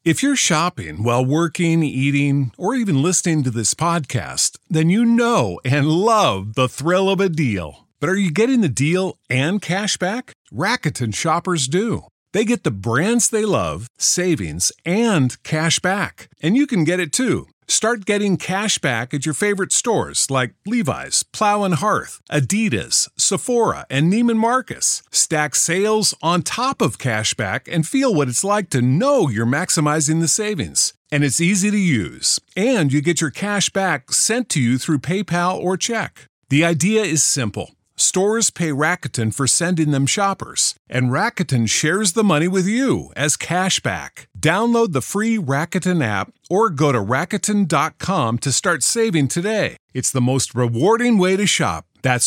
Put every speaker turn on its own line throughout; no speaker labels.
If you're shopping while working, eating, or even listening to this podcast, then you know and love the thrill of a deal. But are you getting the deal and cash back? Rakuten shoppers do. They get the brands they love, savings, and cash back. And you can get it too. Start getting cash back at your favorite stores like Levi's, Plow and Hearth, Adidas, Sephora, and Neiman Marcus. Stack sales on top of cash back and feel what it's like to know you're maximizing the savings. And it's easy to use. And you get your cash back sent to you through PayPal or check. The idea is simple. Stores pay Rakuten for sending them shoppers, and Rakuten shares the money with you as cash back. Download the free Rakuten app or go to Rakuten.com to start saving today. It's the most rewarding way to shop. That's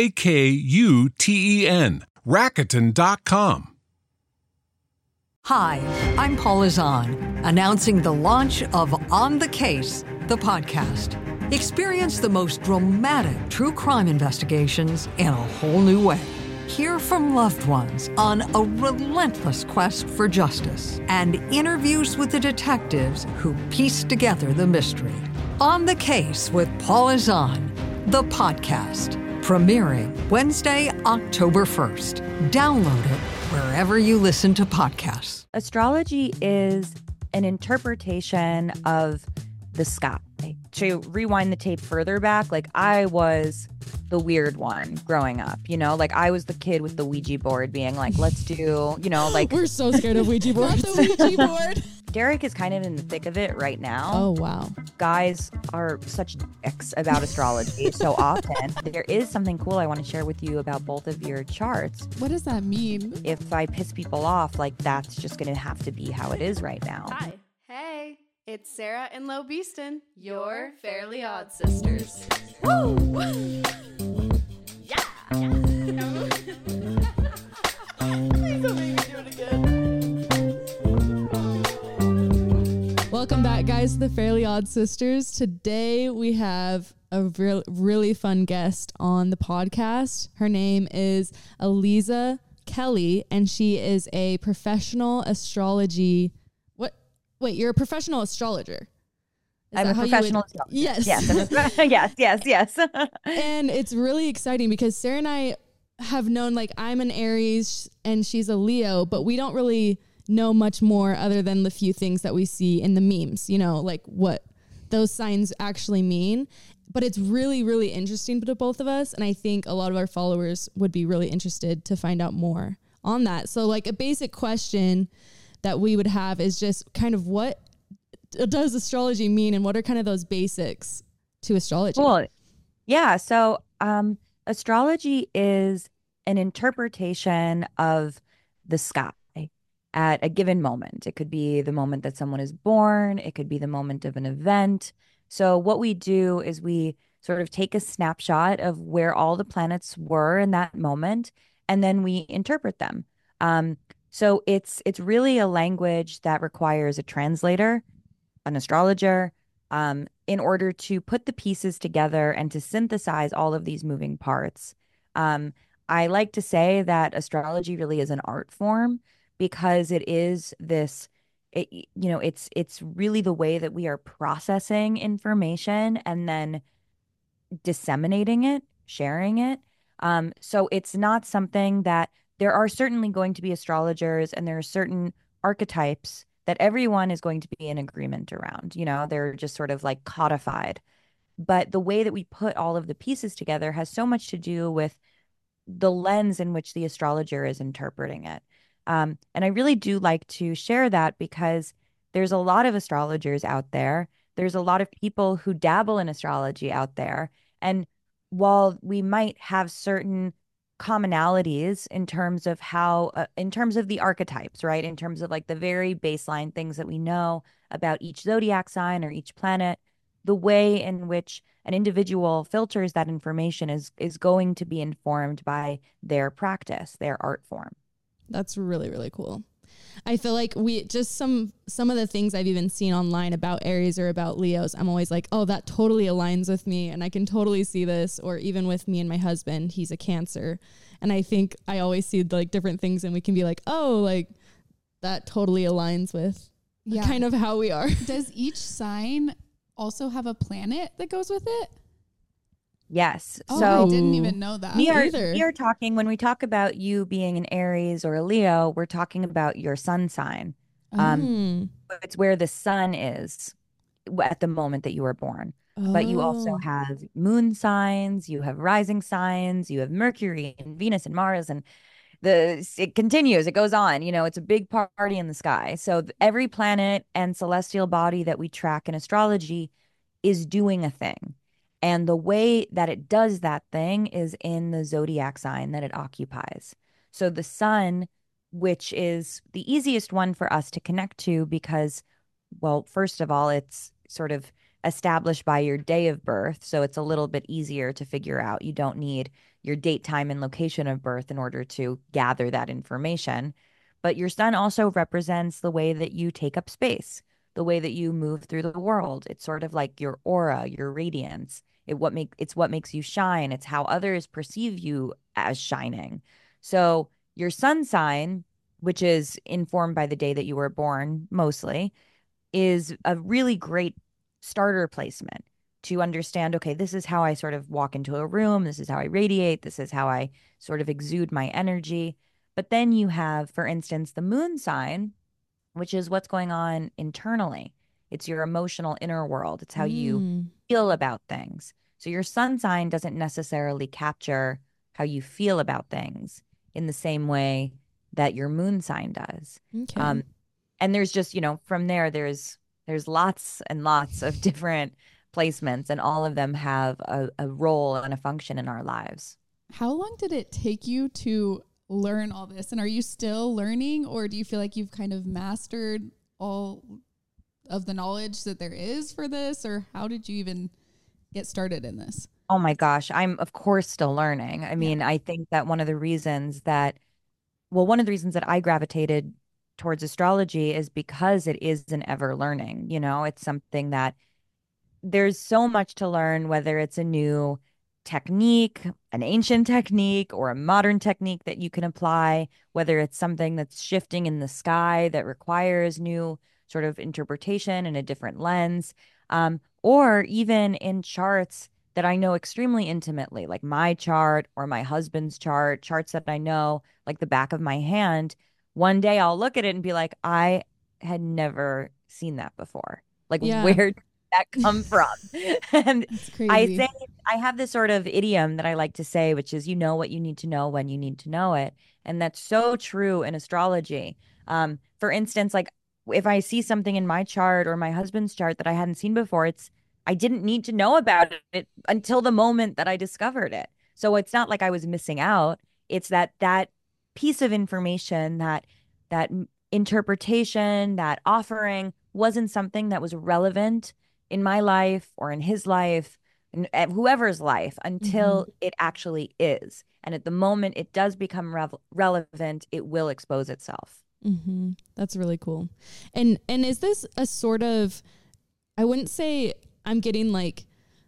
Rakuten. Rakuten.com.
Hi, I'm Paula Zahn, announcing the launch of On the Case, the podcast. Experience the most dramatic true crime investigations in a whole new way. Hear from loved ones on a relentless quest for justice and interviews with the detectives who piece together the mystery. On the Case with Paula Zahn, the podcast, premiering Wednesday, October 1st. Download it wherever you listen to podcasts.
Astrology is an interpretation of the sky. To rewind the tape further back, like I was the weird one growing up, you know, like I was the kid with the Ouija board being like, let's do, you know, like
we're so scared of Ouija boards.
The Ouija board.
Derek is kind of in the thick of it right now.
Oh, wow.
Guys are such dicks about astrology so often. There is something cool I want to share with you about both of your charts.
What does that mean?
If I piss people off, like that's just going to have to be how it is right now.
Hi. Hey. It's Sarah and Lo Beeston, your Fairly Odd Sisters. Woo! Yeah! Please don't make me do it again.
Welcome back, guys, to the Fairly Odd Sisters. Today we have a really fun guest on the podcast. Her name is Aliza Kelly, and she is a professional astrology. Wait, you're a professional astrologer.
I'm a professional astrologer.
Yes.
Yes.
And it's really exciting because Sarah and I have known, like, I'm an Aries and she's a Leo, but we don't really know much more other than the few things that we see in the memes, you know, like what those signs actually mean. But it's really, really interesting to both of us. And I think a lot of our followers would be really interested to find out more on that. So, like, a basic question that we would have is just kind of what does astrology mean and what are kind of those basics to astrology?
Cool. Yeah. So astrology is an interpretation of the sky at a given moment. It could be the moment that someone is born. It could be the moment of an event. So what we do is we sort of take a snapshot of where all the planets were in that moment, and then we interpret them. So it's really a language that requires a translator, an astrologer, in order to put the pieces together and to synthesize all of these moving parts. I like to say that astrology really is an art form because it is this, it's really the way that we are processing information and then disseminating it, sharing it. So it's not something that there are certainly going to be astrologers and there are certain archetypes that everyone is going to be in agreement around. You know, they're just sort of like codified. But the way that we put all of the pieces together has so much to do with the lens in which the astrologer is interpreting it. And I really do like to share that because there's a lot of astrologers out there. There's a lot of people who dabble in astrology out there. And while we might have certain commonalities in terms of how, in terms of the archetypes, right? In terms of like the very baseline things that we know about each zodiac sign or each planet, the way in which an individual filters that information is going to be informed by their practice, their art form.
That's really, really cool. I feel like we just some of the things I've even seen online about Aries or about Leos, I'm always like, oh, that totally aligns with me and I can totally see this. Or even with me and my husband, he's a Cancer. And I think I always see like different things and we can be like, oh, like that totally aligns with, kind of how we are.
Does each sign also have a planet that goes with it?
Yes.
Oh,
So
I didn't even know that.
we are talking, when we talk about you being an Aries or a Leo, we're talking about your sun sign. It's where the sun is at the moment that you were born. But you also have moon signs, you have rising signs, you have Mercury and Venus and Mars, and it continues, it goes on. It's a big party in the sky. So every planet and celestial body that we track in astrology is doing a thing. And the way that it does that thing is in the zodiac sign that it occupies. So the sun, which is the easiest one for us to connect to because, well, first of all, it's sort of established by your day of birth. So it's a little bit easier to figure out. You don't need your date, time, and location of birth in order to gather that information. But your sun also represents the way that you take up space, the way that you move through the world. It's sort of like your aura, your radiance. It's what makes you shine. It's how others perceive you as shining. So your sun sign, which is informed by the day that you were born mostly, is a really great starter placement to understand, okay, this is how I sort of walk into a room. This is how I radiate. This is how I sort of exude my energy. But then you have, for instance, the moon sign, which is what's going on internally. It's your emotional inner world. It's how you feel about things. So your sun sign doesn't necessarily capture how you feel about things in the same way that your moon sign does.
Okay.
And there's just, from there, there's lots and lots of different placements, and all of them have a role and a function in our lives.
How long did it take you to learn all this? And are you still learning, or do you feel like you've kind of mastered all of the knowledge that there is for this? Or how did you even get started in this?
Oh my gosh, I'm of course still learning. I mean, I think that one of the reasons that I gravitated towards astrology is because it is an ever learning. It's something that there's so much to learn, whether it's a new technique, an ancient technique, or a modern technique that you can apply, whether it's something that's shifting in the sky that requires new sort of interpretation and a different lens, or even in charts that I know extremely intimately, like my chart or my husband's chart, charts that I know like the back of my hand. One day I'll look at it and be like, I had never seen that before. Like, where did that come from? And I say, I have this sort of idiom that I like to say, which is, you know what you need to know when you need to know it. And that's so true in astrology. For instance, like if I see something in my chart or my husband's chart that I hadn't seen before, I didn't need to know about it until the moment that I discovered it. So it's not like I was missing out. It's that piece of information, that interpretation, that offering wasn't something that was relevant in my life or in his life, and whoever's life, until it actually is. And at the moment it does become relevant, it will expose itself.
That's really cool. And is this a sort of, I wouldn't say I'm getting like,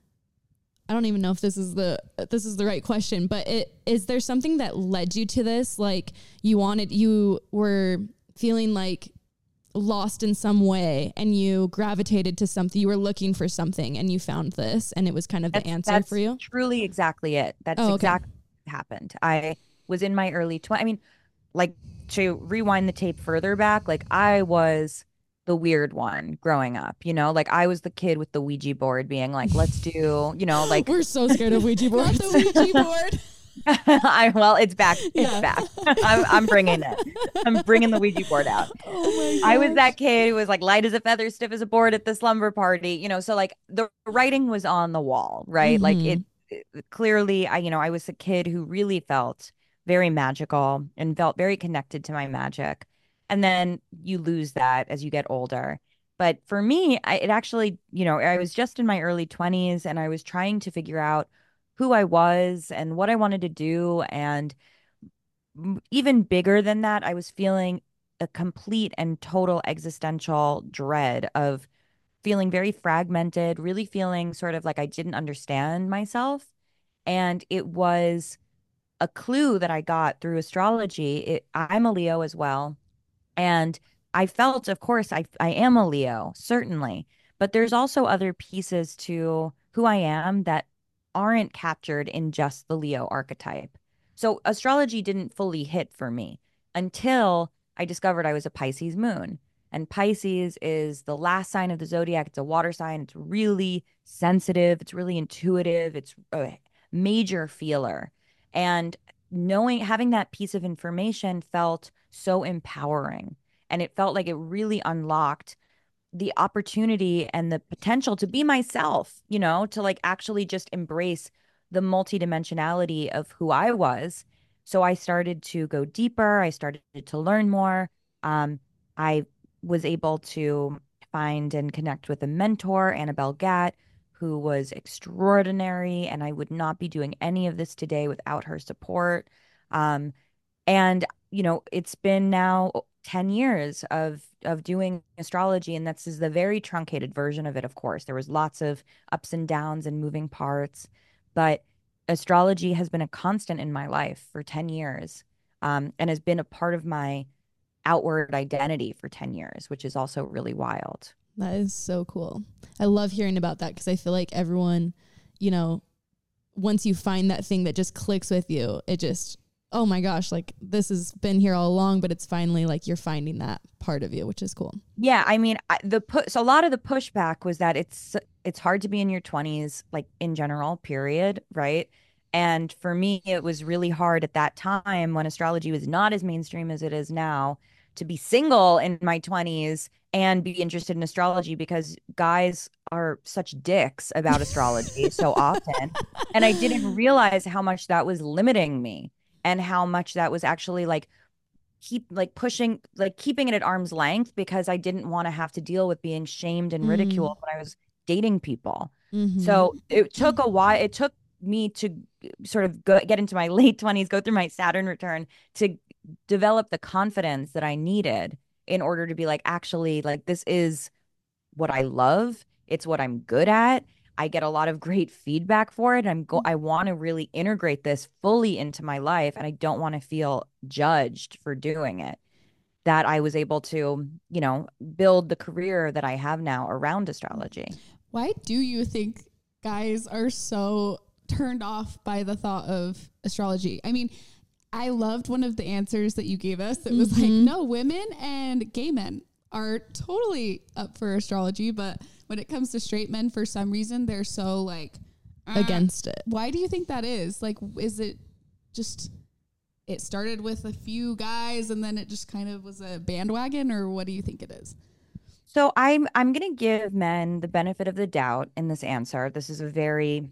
I don't even know if this is the right question, but is there something that led you to this? Like you were feeling like lost in some way and you gravitated to something, you were looking for something and you found this and it was kind of the answer for you?
That's truly exactly it. That's exactly what happened. I was in my early 20s. I mean, like, to rewind the tape further back, like I was the weird one growing up, like I was the kid with the Ouija board being like, let's do, like
we're so scared of Ouija boards.
Not the Ouija board.
Well, it's back. It's back. I'm bringing it. I'm bringing the Ouija board out.
Oh my
I was that kid who was like light as a feather, stiff as a board at the slumber party, so like the writing was on the wall, right? Like it clearly, I was a kid who really felt very magical and felt very connected to my magic. And then you lose that as you get older. But for me, it actually, I was just in my early 20s and I was trying to figure out who I was and what I wanted to do. And even bigger than that, I was feeling a complete and total existential dread of feeling very fragmented, really feeling sort of like I didn't understand myself. And it was a clue that I got through astrology. I'm a Leo as well. And I felt, of course, I am a Leo, certainly, but there's also other pieces to who I am that aren't captured in just the Leo archetype. So astrology didn't fully hit for me until I discovered I was a Pisces moon. And Pisces is the last sign of the zodiac. It's a water sign. It's really sensitive. It's really intuitive. It's a major feeler. And having that piece of information felt so empowering. And it felt like it really unlocked the opportunity and the potential to be myself, to like actually just embrace the multidimensionality of who I was. So I started to go deeper. I started to learn more. I was able to find and connect with a mentor, Annabelle Gatt, who was extraordinary. And I would not be doing any of this today without her support. Um, and it's been now 10 years of doing astrology, and that's is the very truncated version of it, of course. There was lots of ups and downs and moving parts, but astrology has been a constant in my life for 10 years, and has been a part of my outward identity for 10 years, which is also really wild.
That is so cool. I love hearing about that because I feel like everyone, once you find that thing that just clicks with you, it just, oh my gosh, like this has been here all along, but it's finally like you're finding that part of you, which is cool.
Yeah, I mean, so a lot of the pushback was that it's hard to be in your 20s, like in general, period, right? And for me, it was really hard at that time when astrology was not as mainstream as it is now to be single in my 20s and be interested in astrology because guys are such dicks about astrology so often. And I didn't realize how much that was limiting me and how much that was actually like keeping it at arm's length because I didn't want to have to deal with being shamed and ridiculed when I was dating people. So it took a while. It took me to sort of get into my late 20s, go through my Saturn return to develop the confidence that I needed in order to be like, actually, like, this is what I love. It's what I'm good at. I get a lot of great feedback for it. I want to really integrate this fully into my life, and I don't want to feel judged for doing it. That I was able to, build the career that I have now around astrology.
Why do you think guys are so turned off by the thought of astrology? I mean, I loved one of the answers that you gave us that was like, no, women and gay men are totally up for astrology, but when it comes to straight men, for some reason, they're so like
against it.
Why do you think that is? Like, is it just, it started with a few guys and then it just kind of was a bandwagon, or what do you think it is?
So I'm going to give men the benefit of the doubt in this answer. This is a very,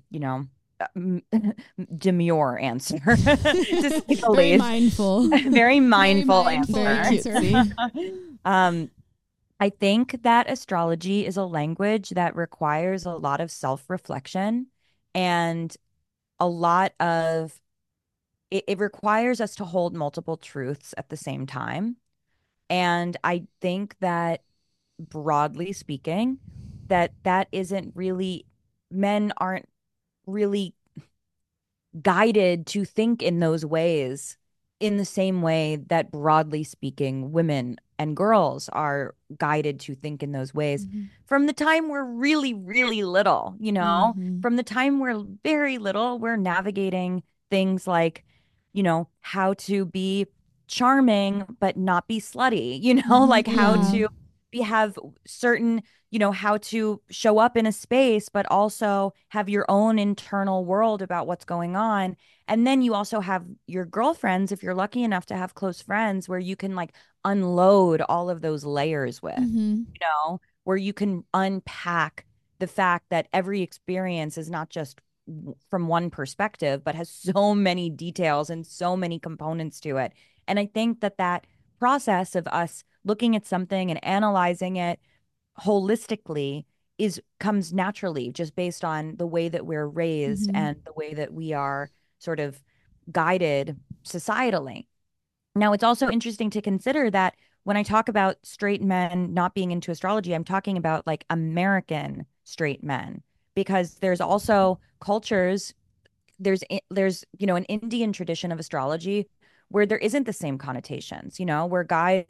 demure answer, to say the
Very
least.
mindful.
Very mindful answer.
Very cutesy.
I think that astrology is a language that requires a lot of self-reflection and a lot of it requires us to hold multiple truths at the same time. And I think that broadly speaking, that isn't really, men aren't really guided to think in those ways in the same way that broadly speaking women and girls are guided to think in those ways from the time we're really, really little, from the time we're very little, we're navigating things like, how to be charming but not be slutty, like how to have certain, how to show up in a space, but also have your own internal world about what's going on. And then you also have your girlfriends, if you're lucky enough to have close friends, where you can like unload all of those layers with, where you can unpack the fact that every experience is not just from one perspective, but has so many details and so many components to it. And I think that process of us looking at something and analyzing it holistically comes naturally just based on the way that we're raised and the way that we are sort of guided societally. Now, it's also interesting to consider that when I talk about straight men not being into astrology, I'm talking about like American straight men, because there's also cultures, there's an Indian tradition of astrology where there isn't the same connotations, where guys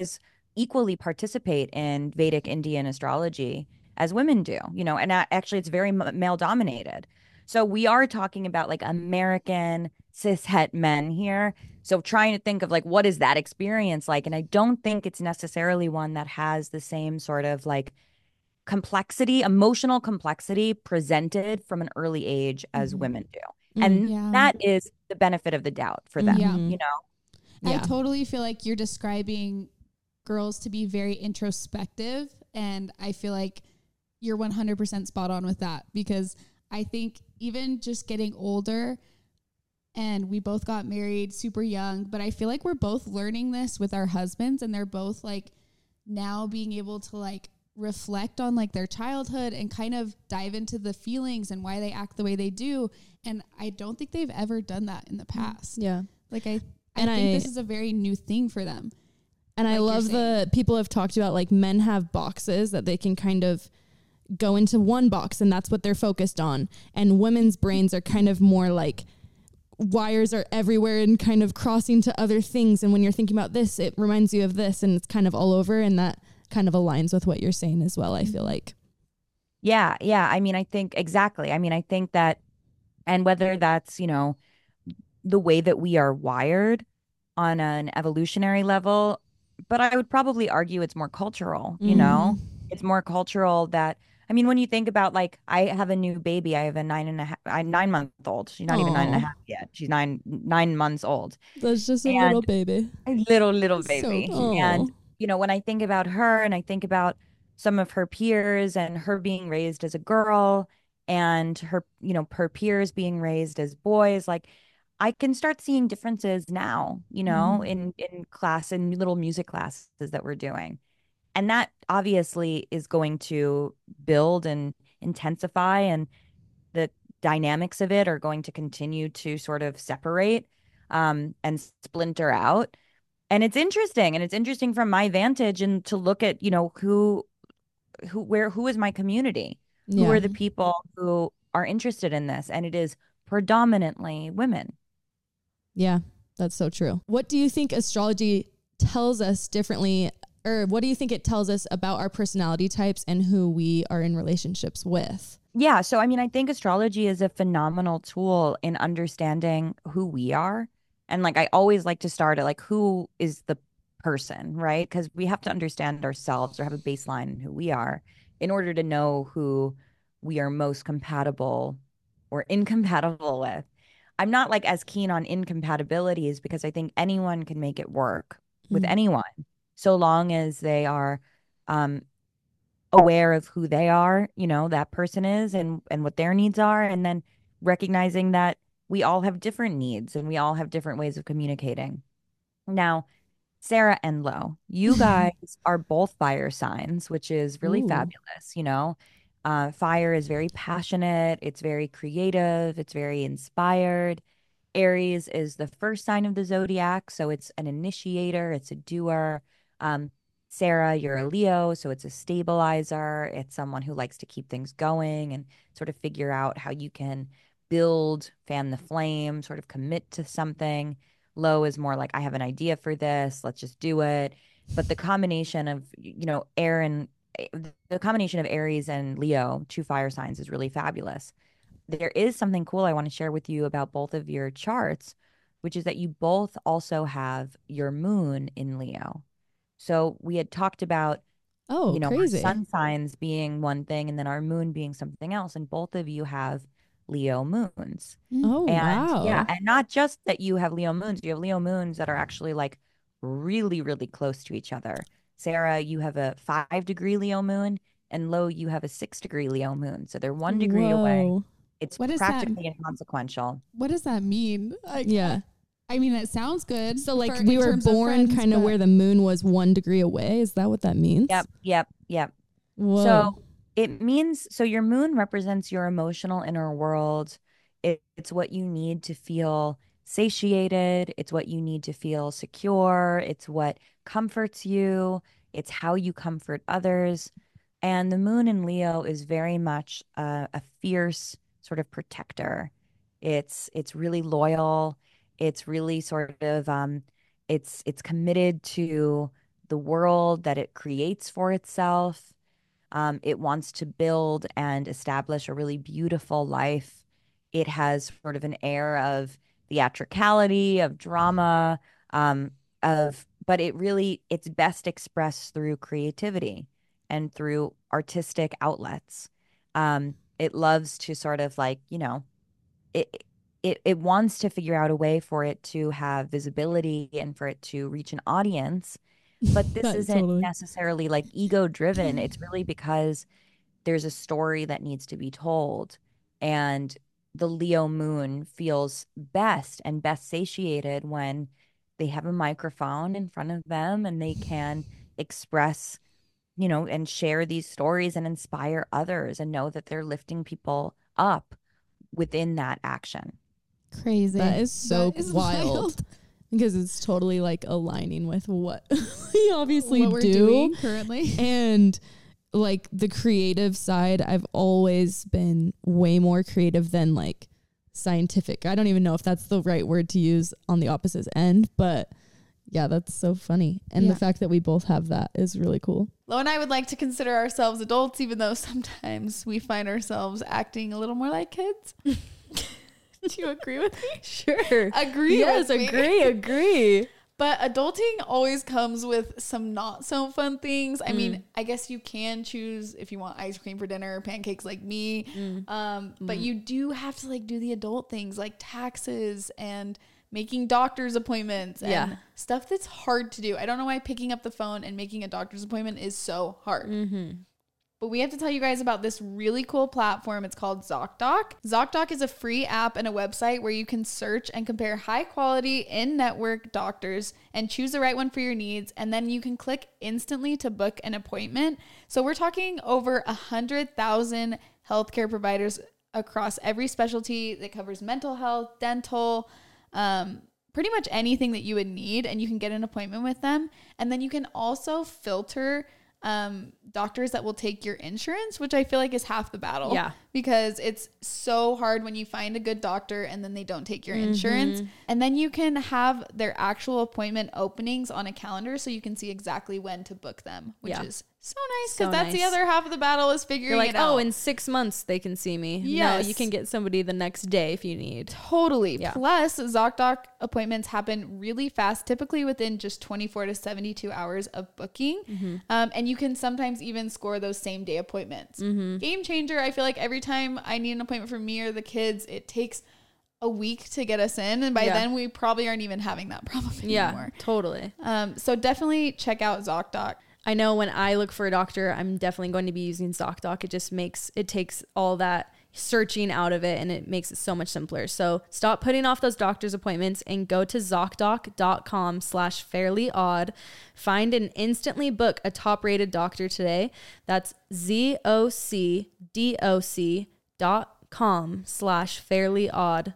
equally participate in Vedic Indian astrology as women do, and actually it's very male dominated. So we are talking about like American cishet men here. So trying to think of like, what is that experience like? And I don't think it's necessarily one that has the same sort of like complexity, emotional complexity presented from an early age as women do. And
Yeah.
that is the benefit of the doubt for them,
Yeah.
Yeah.
I totally feel like you're describing girls to be very introspective. And I feel like you're 100% spot on with that, because I think even just getting older, and we both got married super young, but I feel like we're both learning this with our husbands, and they're both like now being able to like reflect on like their childhood and kind of dive into the feelings and why they act the way they do. And I don't think they've ever done that in the past.
Yeah.
Like I think this is a very new thing for them.
And I love the people have talked about like men have boxes that they can kind of go into one box and that's what they're focused on. And women's brains are kind of more like wires are everywhere and kind of crossing to other things. And when you're thinking about this, it reminds you of this, and it's kind of all over. And that kind of aligns with what you're saying as well, I feel like.
Yeah. Yeah. I mean, I think exactly. I mean, I think that, and whether that's, the way that we are wired on an evolutionary level, but I would probably argue it's more cultural, it's more cultural that, I mean, when you think about like, I have a new baby, I have a 9-month old. She's not even 9.5 yet. She's 9 months old.
That's just a little baby.
A little
So
baby.
cute.
And, when I think about her and I think about some of her peers and her being raised as a girl and her, her peers being raised as boys, like I can start seeing differences now, in class and little music classes that we're doing. And that obviously is going to build and intensify, and the dynamics of it are going to continue to sort of separate and splinter out. And it's interesting. And it's interesting from my vantage and to look at, who is my community?
Yeah.
Who are the people who are interested in this? And it is predominantly women.
Yeah, that's so true. What do you think astrology tells us differently, or what do you think it tells us about our personality types and who we are in relationships with?
Yeah. So, I mean, I think astrology is a phenomenal tool in understanding who we are. And like, I always like to start at like, who is the person, right? Because we have to understand ourselves or have a baseline in who we are in order to know who we are most compatible or incompatible with. I'm not like as keen on incompatibilities because I think anyone can make it work with anyone, so long as they are aware of who they are, that person is and what their needs are. And then recognizing that we all have different needs and we all have different ways of communicating. Now, Sarah and Lo, you guys are both fire signs, which is really fabulous. Fire is very passionate. It's very creative. It's very inspired. Aries is the first sign of the zodiac. So it's an initiator. It's a doer. Sarah, you're a Leo. So it's a stabilizer. It's someone who likes to keep things going and sort of figure out how you can build, fan the flame, sort of commit to something. Lo is more like, I have an idea for this. Let's just do it. But the combination of, the combination of Aries and Leo, two fire signs, is really fabulous. There is something cool I want to share with you about both of your charts, which is that you both also have your moon in Leo. So we had talked about,
crazy.
our sun signs being one thing and then our moon being something else. And both of you have Leo moons.
Oh, wow.
Yeah. And not just that you have Leo moons, you have Leo moons that are actually like really, really close to each other. Sarah, you have a 5-degree Leo moon, and Lo, you have a 6-degree Leo moon. So they're 1 degree away. It's practically inconsequential.
What does that mean?
Yeah.
I mean, it sounds good.
So like we were born kind of where the moon was 1 degree away. Is that what that means?
Yep.
Whoa.
So it means, so your moon represents your emotional inner world. It's what you need to feel satiated. It's what you need to feel secure. It's what comforts you. It's how you comfort others. And the moon in Leo is very much a fierce sort of protector. It's really loyal. It's really sort of it's committed to the world that it creates for itself. It wants to build and establish a really beautiful life. It has sort of an air of theatricality, of drama, but it's best expressed through creativity and through artistic outlets. It loves to sort of like, it it wants to figure out a way for it to have visibility and for it to reach an audience. But this isn't
Totally.
necessarily like ego driven. It's really because there's a story that needs to be told. And the Leo moon feels best and best satiated when they have a microphone in front of them and they can express, and share these stories and inspire others and know that they're lifting people up within that action.
Crazy.
That is so
That is
wild. Because it's totally like aligning with what we obviously
what we're
do
doing currently.
And like the creative side, I've always been way more creative than like scientific. I don't even know if that's the right word to use on the opposite end, but yeah, that's so funny. And
Yeah.
the fact that we both have that is really cool.
Lo and I would like to consider ourselves adults, even though sometimes we find ourselves acting a little more like kids. Do you agree with me?
Sure.
Agree
Yes,
with me.
agree.
But adulting always comes with some not so fun things. I mean, I guess you can choose if you want ice cream for dinner or pancakes like me. But you do have to like do the adult things like taxes and making doctor's appointments and
Yeah.
stuff that's hard to do. I don't know why picking up the phone and making a doctor's appointment is so hard. But we have to tell you guys about this really cool platform. It's called ZocDoc. ZocDoc is a free app and a website where you can search and compare high quality in-network doctors and choose the right one for your needs. And then you can click instantly to book an appointment. So we're talking over 100,000 healthcare providers across every specialty that covers mental health, dental, pretty much anything that you would need. And you can get an appointment with them. And then you can also filter doctors that will take your insurance, which I feel like is half the battle.
Yeah.
Because it's so hard when you find a good doctor and then they don't take your insurance. And then you can have their actual appointment openings on a calendar so you can see exactly when to book them, which
Yeah.
is so nice
So
because that's the
nice.
other half of the battle is figuring
You're like,
it out.
oh, in 6 months they can see me.
Yes.
No, you can get somebody the next day if you need.
Totally.
Yeah.
Plus, ZocDoc appointments happen really fast, typically within just 24 to 72 hours of booking. And you can sometimes even score those same day appointments. Game changer. I feel like every time I need an appointment for me or the kids, it takes a week to get us in. And by
Yeah.
then we probably aren't even having that problem
Yeah,
anymore.
totally.
So definitely check out ZocDoc.
I know when I look for a doctor, I'm definitely going to be using ZocDoc. It takes all that searching out of it and it makes it so much simpler. So stop putting off those doctor's appointments and go to ZocDoc.com/fairlyodd. Find and instantly book a top rated doctor today. That's ZocDoc.com/fairlyodd.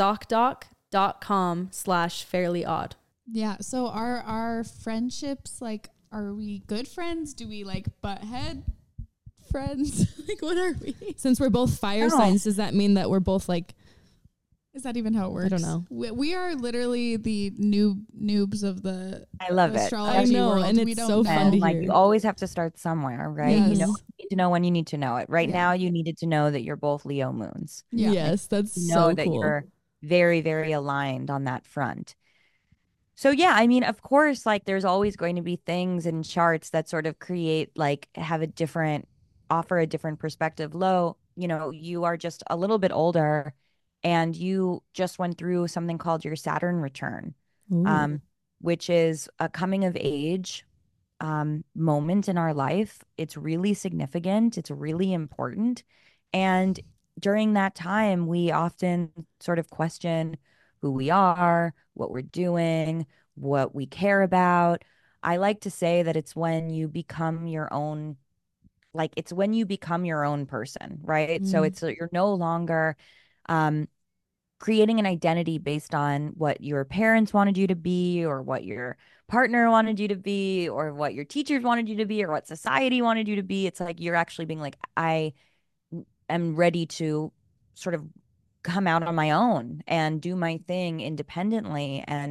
ZocDoc.com/fairlyodd.
Yeah. So our friendships, like, are we good friends? Do we like butt head friends? Like, what are we?
Since we're both fire
Oh.
signs, does that mean that we're both like,
Is that even how it works?
don't know.
We are literally the noobs of the
I love it.
astrology
I know,
world.
and
We
it's
don't
so
know.
fun to
And like
hear.
you always have to start somewhere, right? You
Yes.
need to know when you need to know it. Right
Yeah.
now, you needed to know that you're both Leo moons.
Yeah.
yes, that's
You know
so
that
cool.
you're very, very aligned on that front. So yeah, I mean, of course, like there's always going to be things in charts that sort of create offer a different perspective. You are just a little bit older and you just went through something called your Saturn return,
Ooh.
which is a coming of age moment in our life. It's really significant. It's really important. And during that time, we often sort of question who we are, what we're doing, what we care about. I like to say that it's when you become your own, it's when you become your own person, right? So you're no longer creating an identity based on what your parents wanted you to be or what your partner wanted you to be or what your teachers wanted you to be or what society wanted you to be. It's like you're actually being like, I am ready to sort of come out on my own and do my thing independently. And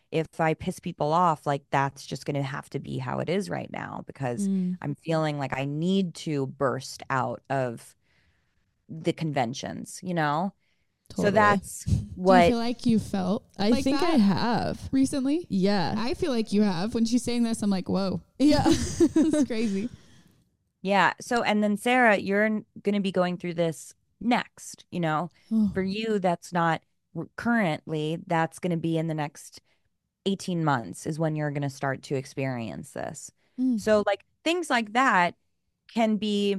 if I piss people off, like that's just going to have to be how it is right now because I'm feeling like I need to burst out of the conventions, you know? So
Totally.
that's
Do you
what
feel like you felt
I
like
think
that
I have.
recently?
Yeah.
I feel like you have. When she's saying this, I'm like, whoa,
Yeah.
this is crazy.
yeah. So, and then Sarah, you're going to be going through this next, you know,
Oh.
for you, that's not currently, that's going to be in the next 18 months is when you're going to start to experience this. So like things like that can be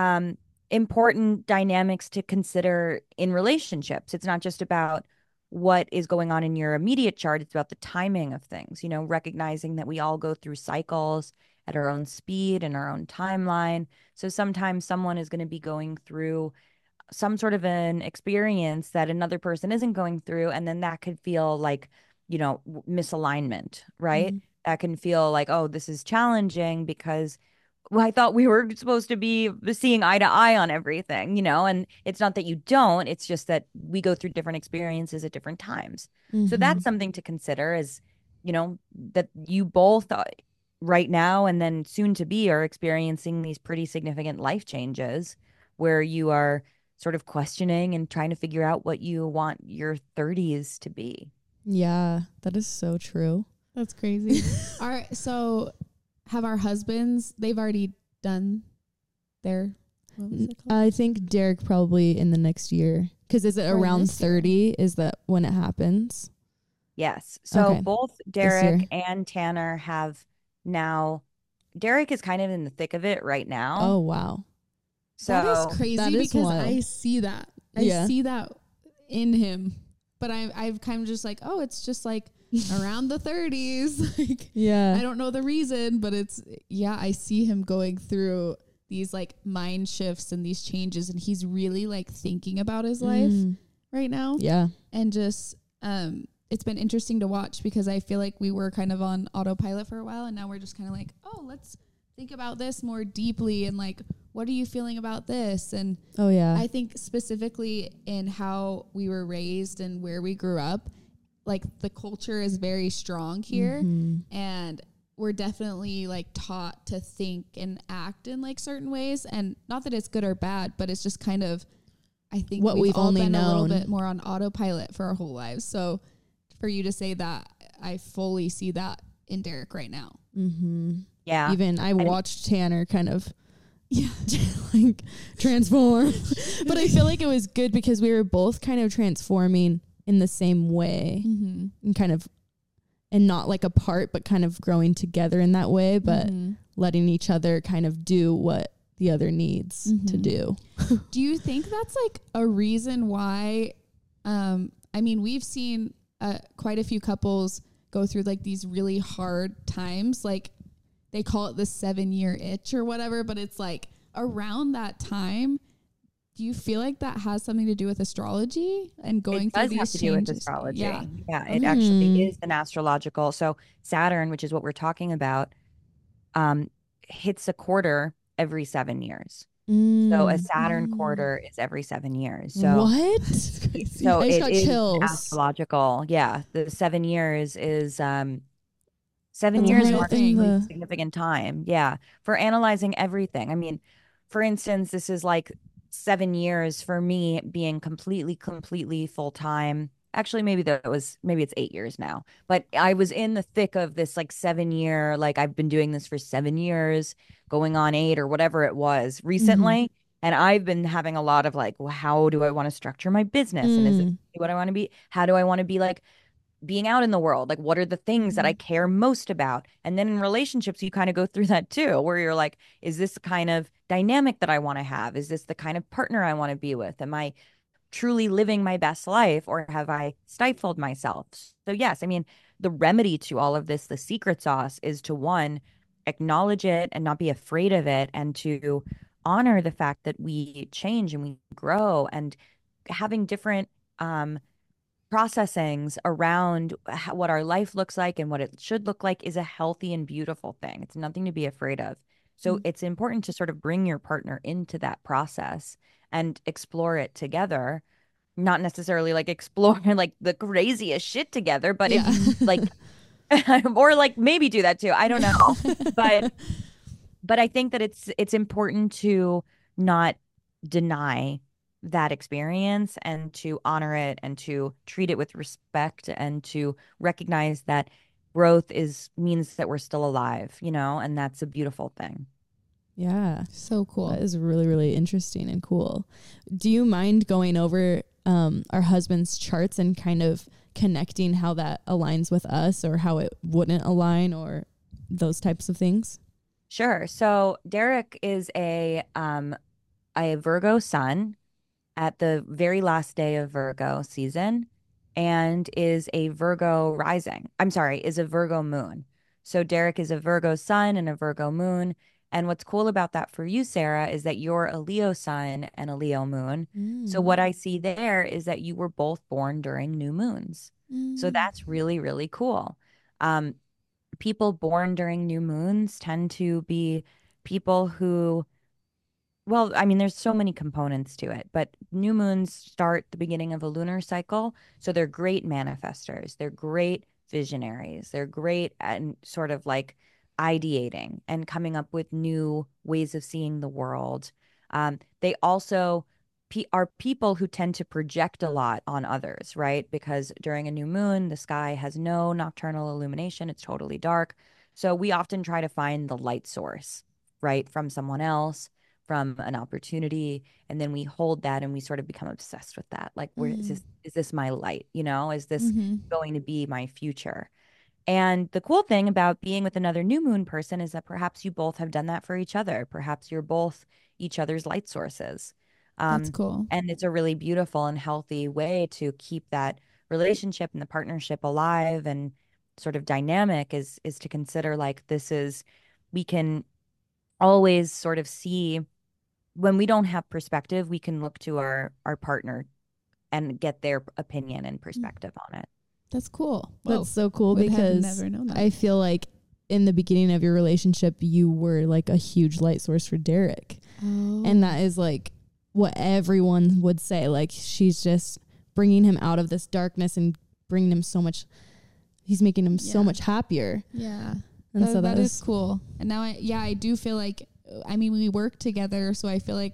important dynamics to consider in relationships. It's not just about what is going on in your immediate chart, it's about the timing of things, you know, recognizing that we all go through cycles at our own speed and our own timeline. So sometimes someone is going to be going through some sort of an experience that another person isn't going through, and then that could feel like, you know, misalignment, right? That can feel like, oh, this is challenging because well, I thought we were supposed to be seeing eye to eye on everything, you know, and it's not that you don't, it's just that we go through different experiences at different times. So that's something to consider is, you know, that you both right now and then soon to be are experiencing these pretty significant life changes where you are sort of questioning and trying to figure out what you want your 30s to be.
Yeah, that is so true.
That's crazy. All right. So have our husbands, they've already done their, what was it called?
I think Derek probably in the next year. Because is it
Or
around
this year.
30? Is that when it happens?
Yes. So
Okay.
both
year.
Derek and Tanner have now, Derek is kind of in the thick of it right now.
Oh, wow.
So
That is crazy
that is
because
wild.
I see that. I
Yeah.
see that in him. But I've kind of just like, oh, it's just like around the 30s. Like,
Yeah.
I don't know the reason, but it's, yeah, I see him going through these like mind shifts and these changes. And he's really like thinking about his life right now.
Yeah.
And just, it's been interesting to watch because I feel like we were kind of on autopilot for a while. And now we're just kind of like, oh, let's think about this more deeply. And like, what are you feeling about this? And
Oh, yeah.
I think specifically in how we were raised and where we grew up, like the culture is very strong here. And we're definitely like taught to think and act in like certain ways. And not that it's good or bad, but it's just kind of, I think
What
we've
we've
all
only
been a little
known.
bit more on autopilot for our whole lives. So for you to say that, I fully see that in Derek right now.
yeah.
Even I watched Tanner kind of like transform. But I feel like it was good because we were both kind of transforming in the same way and kind of, and not like apart, but kind of growing together in that way, but letting each other kind of do what the other needs to do.
Do you think that's like a reason why, I mean, we've seen quite a few couples go through like these really hard times, like they call it the 7-year itch or whatever, but it's like around that time. Do you feel like that has something to do with astrology and going
It
through
does
these
have to do with
changes?
astrology.
Yeah.
Yeah, it actually is an astrological. So Saturn, which is what we're talking about, hits a quarter every 7 years. So a Saturn quarter is every 7 years. So
What?
so
I just
it
got
is
chills.
astrological. Yeah, the 7 years is 7
That's
years
a whole
marks a
thing.
really significant time. Yeah, for analyzing everything. I mean, for instance, this is like 7 years for me being completely full time. Actually, maybe it's 8 years now. But I was in the thick of this like 7 year, like I've been doing this for 7 years, going on 8 or whatever it was recently. And I've been having a lot of like, well, how do I want to structure my business? And is it what I want to be? How do I want to be like being out in the world? Like, what are the things that I care most about? And then in relationships, you kind of go through that too, where you're like, is this the kind of dynamic that I want to have? Is this the kind of partner I want to be with? Am I truly living my best life, or have I stifled myself? So yes, I mean, the remedy to all of this, the secret sauce, is to one, acknowledge it and not be afraid of it, and to honor the fact that we change and we grow, and having different processings around what our life looks like and what it should look like is a healthy and beautiful thing. It's nothing to be afraid of. So it's important to sort of bring your partner into that process and explore it together, not necessarily like explore like the craziest shit together, but
Yeah.
if like or like maybe do that too. I don't know. But I think that it's important to not deny that experience and to honor it and to treat it with respect and to recognize that growth means that we're still alive, you know, and that's a beautiful thing.
Yeah.
So cool.
That is really, really interesting and cool. Do you mind going over our husband's charts and kind of connecting how that aligns with us or how it wouldn't align or those types of things?
Sure. So Derek is a Virgo sun at the very last day of Virgo season and is a Virgo rising. I'm sorry, is a Virgo moon. So Derek is a Virgo sun and a Virgo moon. And what's cool about that for you, Sarah, is that you're a Leo sun and a Leo moon. So what I see there is that you were both born during new moons. So that's really, really cool. People born during new moons tend to be people who, well, I mean, there's so many components to it, but new moons start the beginning of a lunar cycle. So they're great manifestors. They're great visionaries. They're great at sort of like ideating and coming up with new ways of seeing the world. They also are people who tend to project a lot on others, right? Because during a new moon, the sky has no nocturnal illumination. It's totally dark. So we often try to find the light source, right? From someone else, from an opportunity. And then we hold that and we sort of become obsessed with that. Like, where is this my light? You know, is this going to be my future? And the cool thing about being with another new moon person is that perhaps you both have done that for each other. Perhaps you're both each other's light sources.
That's cool.
And it's a really beautiful and healthy way to keep that relationship and the partnership alive and sort of dynamic is to consider like we can always sort of see when we don't have perspective, we can look to our partner and get their opinion and perspective on it.
That's cool.
That's so cool
Would have
because
never known that.
I feel like in the beginning of your relationship, you were like a huge light source for Derek. And that is like what everyone would say. Like, she's just bringing him out of this darkness and bringing him he's making him so much happier.
Yeah.
And so
that is cool. And now I do feel like, I mean, we work together, so I feel like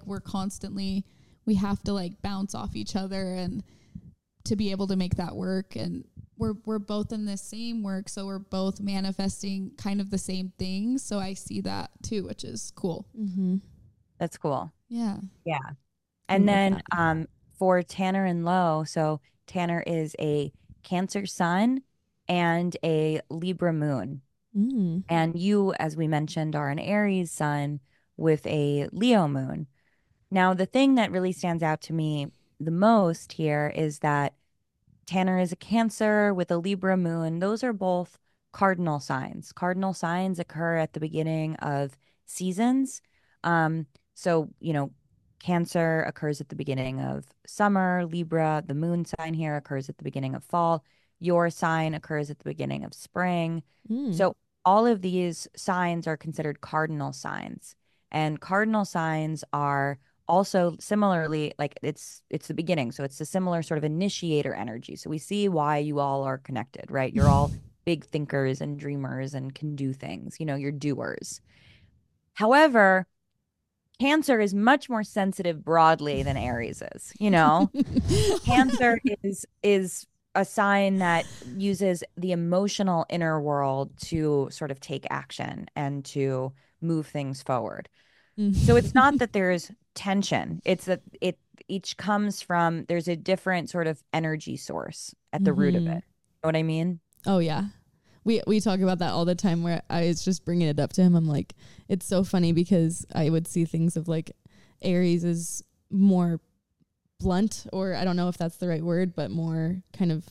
we have to like bounce off each other and to be able to make that work. And we're both in the same work, so we're both manifesting kind of the same things. So I see that too, which is cool.
That's cool.
Yeah.
Yeah. And then for Tanner and Lo, so Tanner is a Cancer sun and a Libra moon. And you, as we mentioned, are an Aries sun with a Leo moon. Now, the thing that really stands out to me the most here is that Tanner is a Cancer with a Libra moon. Those are both cardinal signs. Cardinal signs occur at the beginning of seasons. So, you know, Cancer occurs at the beginning of summer. Libra, the moon sign here, occurs at the beginning of fall. Your sign occurs at the beginning of spring. So all of these signs are considered cardinal signs. And cardinal signs are also similarly, like it's the beginning. So it's a similar sort of initiator energy. So we see why you all are connected, right? You're all big thinkers and dreamers and can do things. You know, you're doers. However, Cancer is much more sensitive broadly than Aries is, you know? Cancer is a sign that uses the emotional inner world to sort of take action and to move things forward. So it's not that there's tension. It's that it each comes from, there's a different sort of energy source at the root of it. You know what I mean?
Oh, yeah. We talk about that all the time where I was just bringing it up to him. I'm like, it's so funny because I would see things of like Aries is more blunt, or I don't know if that's the right word, but more kind of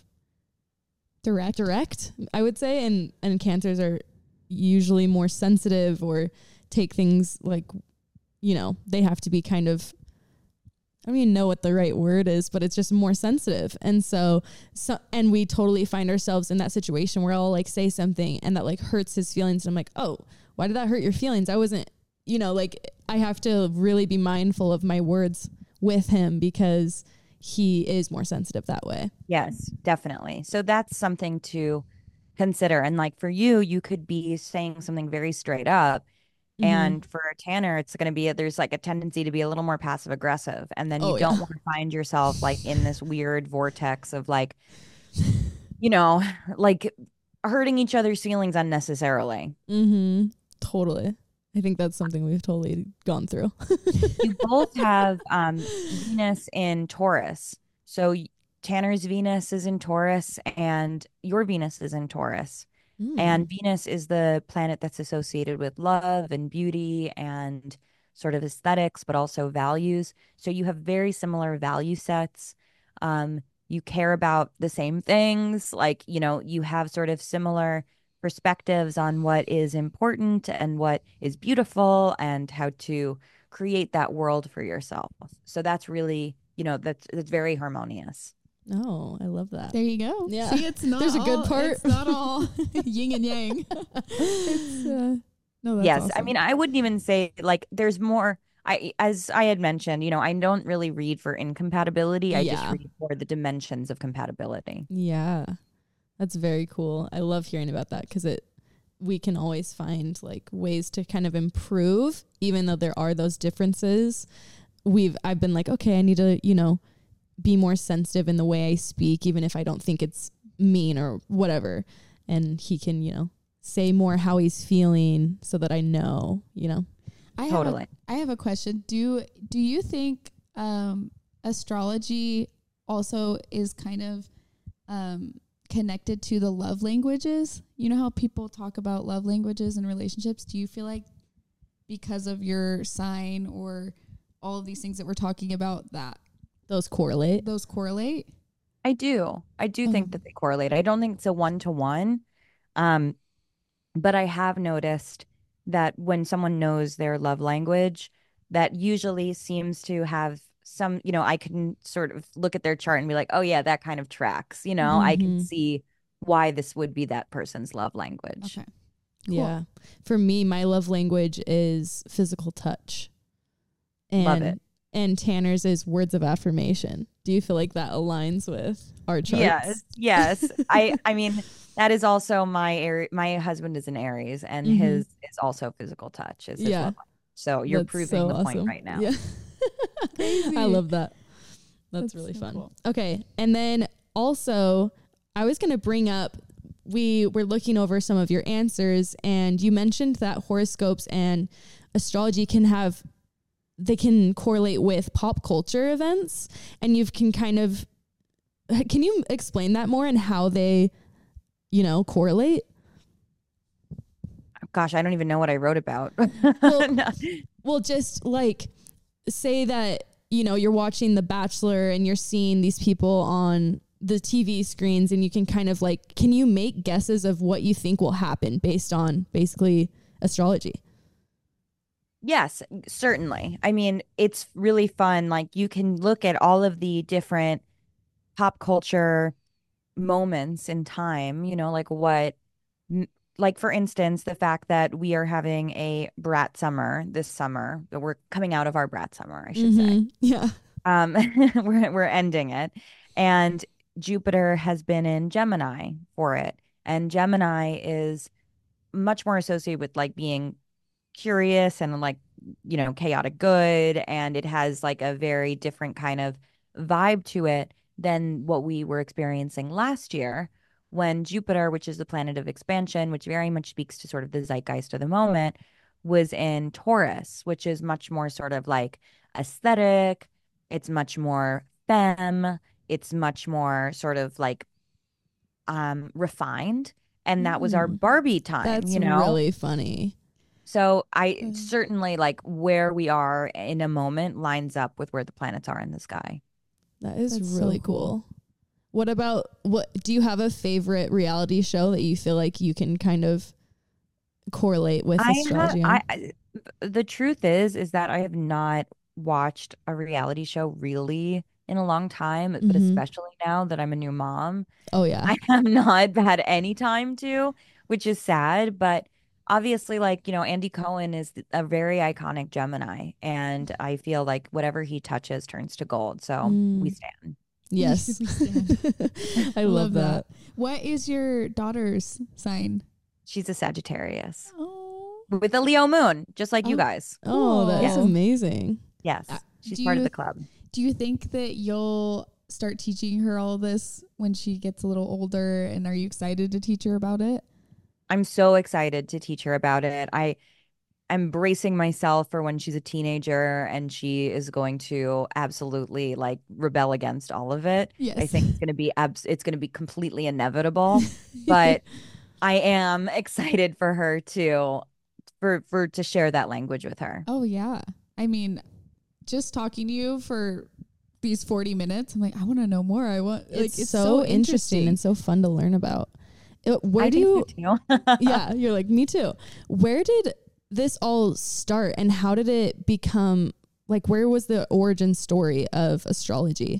direct, I would say. And Cancers are usually more sensitive or take things like, you know, they have to be kind of, I don't even know what the right word is, but it's just more sensitive. And so and we totally find ourselves in that situation where I'll like say something and that like hurts his feelings. And I'm like, oh, why did that hurt your feelings? I wasn't, you know, like I have to really be mindful of my words with him because he is more sensitive that way.
Yes, definitely. So that's something to consider. And like for you, you could be saying something very straight up.
Mhm.
And for Tanner, it's going to be there's like a tendency to be a little more passive aggressive. And then you
Oh,
don't
yeah.
want to find yourself like in this weird vortex of like, like hurting each other's feelings unnecessarily.
Mm-hmm. Totally. I think that's something we've totally gone through.
You both have Venus in Taurus. So Tanner's Venus is in Taurus and your Venus is in Taurus. And Venus is the planet that's associated with love and beauty and sort of aesthetics, but also values. So you have very similar value sets. You care about the same things. Like, you have sort of similar perspectives on what is important and what is beautiful and how to create that world for yourself. So that's really, that's very harmonious.
Oh, I love that.
There you go.
Yeah.
See, it's not
There's a good
all-
part.
It's not all yin and yang. It's, no, that's
Yes. I
awesome.
mean, I wouldn't even say like there's more. As I had mentioned, I don't really read for incompatibility. I just
Yeah.
read for the dimensions of compatibility.
Yeah. That's very cool. I love hearing about that because we can always find like ways to kind of improve, even though there are those differences. I've been like, okay, I need to, be more sensitive in the way I speak, even if I don't think it's mean or whatever. And he can, say more how he's feeling so that I know.
I have a question. Do you think astrology also is kind of connected to the love languages? You know how people talk about love languages and relationships? Do you feel like because of your sign or all of these things that we're talking about that
Those correlate.
I do think that they correlate. I don't think it's a 1-to-1. But I have noticed that when someone knows their love language, that usually seems to have some, I can sort of look at their chart and be like, oh yeah, that kind of tracks. I can see why this would be that person's love language.
Okay.
Cool. Yeah. For me, my love language is physical touch. And,
Love it.
And Tanner's is words of affirmation. Do you feel like that aligns with our charts?
Yes. I mean, that is also my husband is an Aries and his is also physical touch. Is his love language. So you're
That's
proving
so
the
awesome.
point right now.
Yeah.
Crazy.
I love that. That's really
so
fun.
cool.
Okay. And then also, I was going to bring up, we were looking over some of your answers and you mentioned that horoscopes and astrology they can correlate with pop culture events, and can you explain that more and how they, correlate?
Gosh, I don't even know what I wrote about.
Well,
No.
Well, just like say that, you're watching The Bachelor and you're seeing these people on the TV screens and you can kind of like, can you make guesses of what you think will happen based on basically astrology?
Yes, certainly. I mean, it's really fun. Like you can look at all of the different pop culture moments in time, like for instance, the fact that we are having a brat summer this summer, that we're coming out of our brat summer, I should say.
Yeah.
We're ending it. And Jupiter has been in Gemini for it. And Gemini is much more associated with like being curious and like, chaotic good. And it has like a very different kind of vibe to it than what we were experiencing last year when Jupiter, which is the planet of expansion, which very much speaks to sort of the zeitgeist of the moment, was in Taurus, which is much more sort of like aesthetic. It's much more femme. It's much more sort of like refined. And that was our Barbie time,
That's really funny.
So I certainly like where we are in a moment lines up with where the planets are in the sky.
That is
That's
really
so
cool. What do you have a favorite reality show that you feel like you can kind of correlate with astrology on?
The truth is that I have not watched a reality show really in a long time, but especially now that I'm a new mom,
Oh yeah.
I have not had any time to, which is sad, but obviously, like, Andy Cohen is a very iconic Gemini, and I feel like whatever he touches turns to gold. So we stand.
Yes. I love that.
What is your daughter's sign?
She's a Sagittarius
Oh,
with a Leo moon, just like you guys.
Oh, that is
Yeah.
amazing.
Yes, she's
do
part of
you-
the club.
do you think that you'll start teaching her all this when she gets a little older? And are you excited to teach her about it?
I'm so excited to teach her about it. I'm bracing myself for when she's a teenager and she is going to absolutely like rebel against all of it.
Yes.
I think it's going to be it's going to be completely inevitable, but I am excited for her to to share that language with her.
Oh, yeah. I mean, just talking to you for these 40 minutes, I'm like, I want to know more.
It's so interesting and so fun to learn about. Where
I
do you
think so too.
Yeah, you're like, me too. Where did this all start and how did it become, like, where was the origin story of astrology?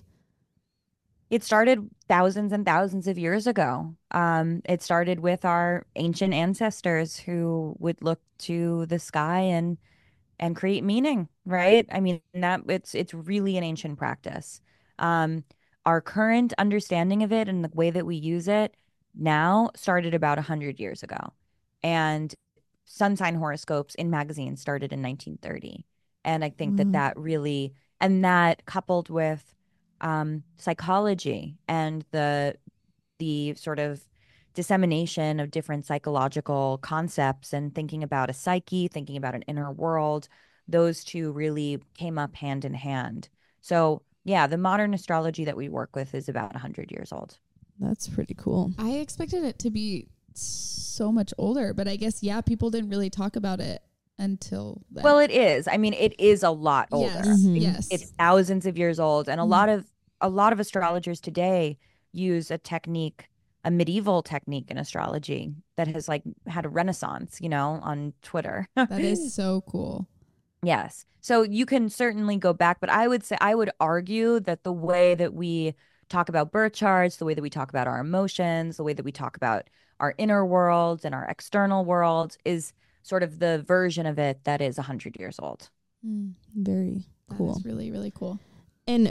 It started thousands and thousands of years ago. It started with our ancient ancestors who would look to the sky and create meaning, right? I mean, that it's really an ancient practice. Our current understanding of it and the way that we use it now started about 100 years ago. And sun sign horoscopes in magazines started in 1930. And I think that really, and that coupled with psychology and the sort of dissemination of different psychological concepts and thinking about a psyche, thinking about an inner world, those two really came up hand in hand. So yeah, the modern astrology that we work with is about 100 years old.
That's pretty cool.
I expected it to be so much older, but I guess, yeah, people didn't really talk about it until then.
Well, it is. I mean, it is a lot older.
Yes.
Mhm.
Yes.
It's thousands of years old, and a lot of astrologers today use a medieval technique in astrology that has like had a renaissance, on Twitter.
That is so cool.
Yes. So you can certainly go back, but I would argue that the way that we talk about birth charts, the way that we talk about our emotions, the way that we talk about our inner worlds and our external world is sort of the version of it that is 100 years old.
Very cool.
That's really, really cool.
And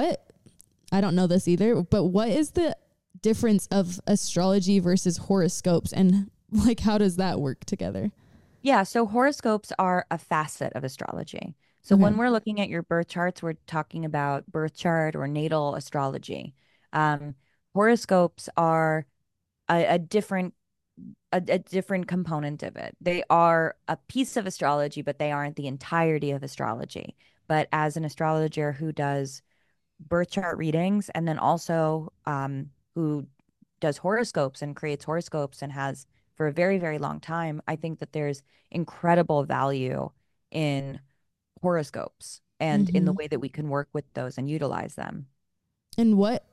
I don't know this either, but what is the difference of astrology versus horoscopes and like, how does that work together?
Yeah, so horoscopes are a facet of astrology. So when we're looking at your birth charts, we're talking about birth chart or natal astrology. Horoscopes are a different component of it. They are a piece of astrology, but they aren't the entirety of astrology. But as an astrologer who does birth chart readings and then also who does horoscopes and creates horoscopes and has for a very, very long time, I think that there's incredible value in horoscopes and in the way that we can work with those and utilize them.
And what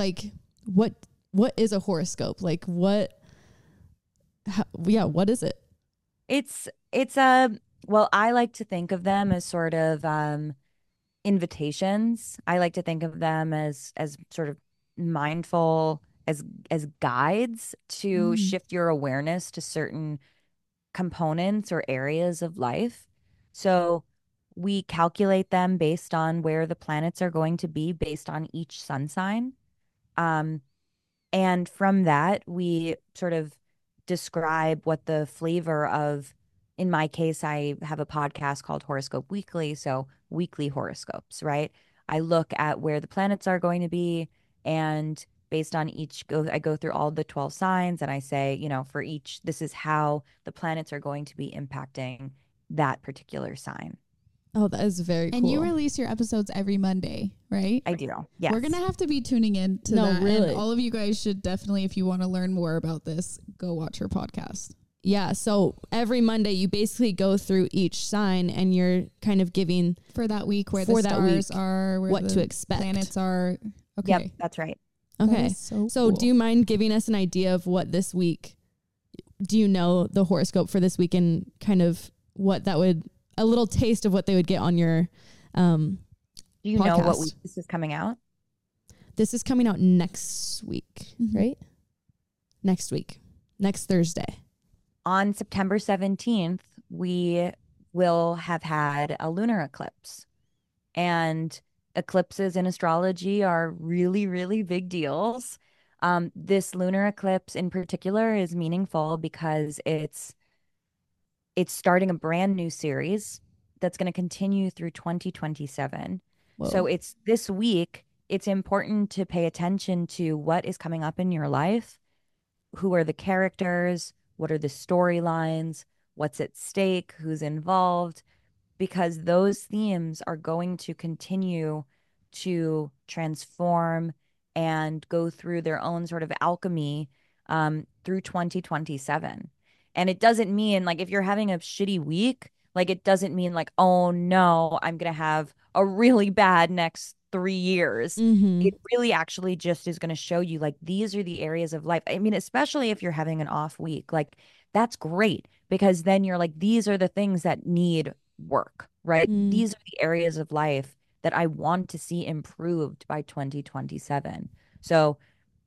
is a horoscope? Like what is it?
It's well, I like to think of them as sort of invitations. I like to think of them as sort of mindful as guides to shift your awareness to certain components or areas of life. So we calculate them based on where the planets are going to be based on each sun sign. And from that, we sort of describe what the flavor of, in my case, I have a podcast called Horoscope Weekly. So weekly horoscopes, right? I look at where the planets are going to be, and based on I go through all the 12 signs and I say, for each, this is how the planets are going to be impacting that particular sign.
Oh, that is very cool.
And you release your episodes every Monday, right?
I do. Yes.
We're going to have to be tuning in to that.
Really.
And all of you guys should definitely, if you want to learn more about this, go watch her podcast.
Yeah. So every Monday you basically go through each sign and you're kind of giving
For that week where
For
the
that
stars
week,
are, where
what
the
to expect.
planets are. Okay.
Yep, that's right.
That
Okay.
is so
So
cool.
do you mind giving us an idea of what this week, do you know the horoscope for this week and kind of what that would, a little taste of what they would get on your
Do you know what
podcast.
week this is coming out?
This is coming out next week, right? Next week. Next Thursday.
on September 17th, we will have had a lunar eclipse. And eclipses in astrology are really, really big deals. This lunar eclipse in particular is meaningful because it's starting a brand new series that's going to continue through 2027.
Whoa.
So it's this week. It's important to pay attention to what is coming up in your life. Who are the characters? What are the storylines? What's at stake? Who's involved? Because those themes are going to continue to transform and go through their own sort of alchemy through 2027. And it doesn't mean like if you're having a shitty week, like it doesn't mean like, oh no, I'm going to have a really bad next 3 years.
Mm-hmm.
It really actually just is going to show you like these are the areas of life. I mean, especially if you're having an off week, like that's great because then you're like, these are the things that need work, right? These are the areas of life that I want to see improved by 2027. So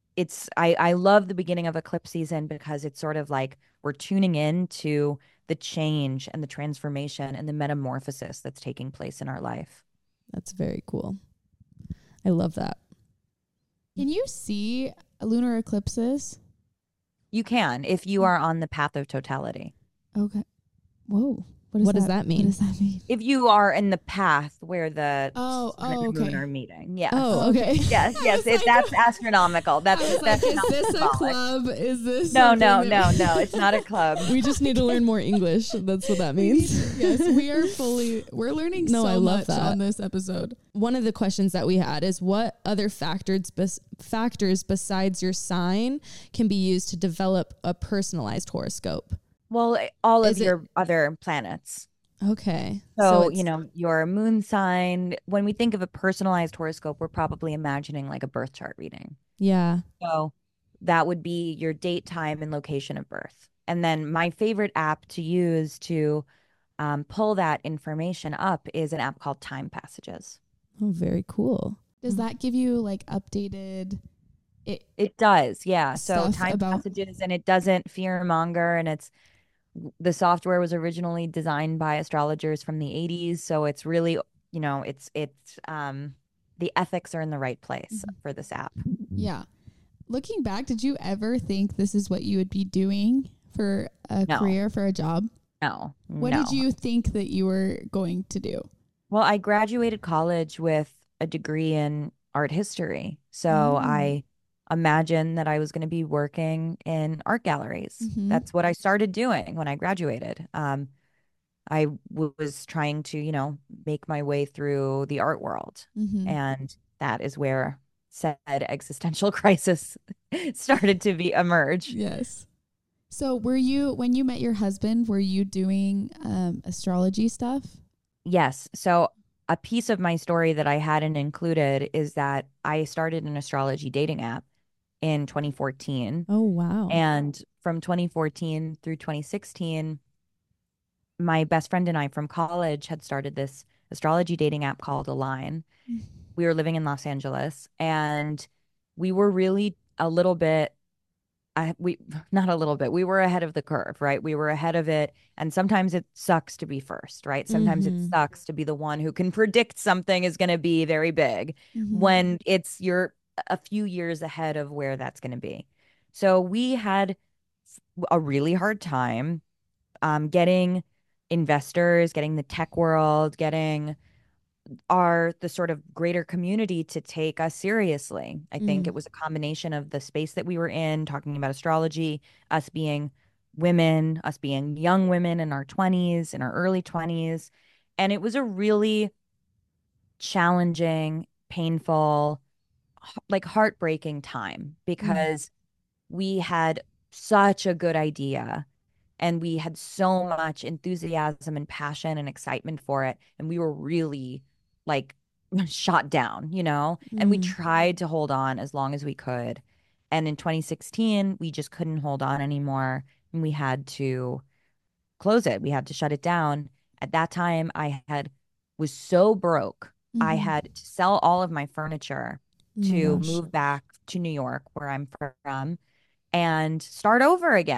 I love the beginning of eclipse season because it's sort of like we're tuning in to the change and the transformation and the metamorphosis that's taking place in our life.
That's very cool. I love that.
Can you see lunar eclipses?
You can if you are on the path of totality.
Okay. Whoa.
What does that mean?
What does that mean?
If you are in the path where the sun and the moon
okay.
are meeting. Yeah.
Oh, okay.
Yes. If that's astronomical. That's
I was
that's
like, is
not
this a
symbolic.
club? Is this
No. It's not a club.
We just need to learn more English. That's what that means.
Yes, we're learning
No,
so
I love
much
that.
on this episode.
One of the questions that we had is what other factors besides your sign can be used to develop a personalized horoscope?
Well, all of
Is it-
your other planets.
Okay.
So,
it's-
your moon sign, when we think of a personalized horoscope, we're probably imagining like a birth chart reading.
Yeah.
So that would be your date, time, and location of birth. And then my favorite app to use to pull that information up is an app called Time Passages.
Oh, very cool.
Does that give you like updated?
It does, yeah. So
Stuff
Time
about-
Passages, and it doesn't fear monger, and the software was originally designed by astrologers from the 80s. So it's really, it's the ethics are in the right place for this app.
Yeah. Looking back, did you ever think this is what you would be doing for a
No.
career, for a job?
No.
What
no.
did you think that you were going to do?
Well, I graduated college with a degree in art history. So I imagined that I was going to be working in art galleries.
Mhm.
That's what I started doing when I graduated. I was trying to, make my way through the art world.
Mhm.
And that is where said existential crisis started to emerge.
Yes. So when you met your husband, were you doing astrology stuff?
Yes. So a piece of my story that I hadn't included is that I started an astrology dating app in 2014.
Oh, wow.
And from 2014 through 2016, my best friend and I from college had started this astrology dating app called Align. We were living in Los Angeles, and we were really we were ahead of the curve, right? We were ahead of it. And sometimes it sucks to be first, right? Sometimes it sucks to be the one who can predict something is going to be very big when you're a few years ahead of where that's going to be. So we had a really hard time getting investors, getting the tech world, getting the sort of greater community to take us seriously. I think it was a combination of the space that we were in, talking about astrology, us being women, us being young women in our 20s, in our early 20s. And it was a really challenging, painful, like heartbreaking time because we had such a good idea and we had so much enthusiasm and passion and excitement for it. And we were really like shot down, and we tried to hold on as long as we could. And in 2016, we just couldn't hold on anymore. And we had to close it. We had to shut it down. At that time, was so broke. I had to sell all of my furniture to move back to New York, where I'm from, and start over again.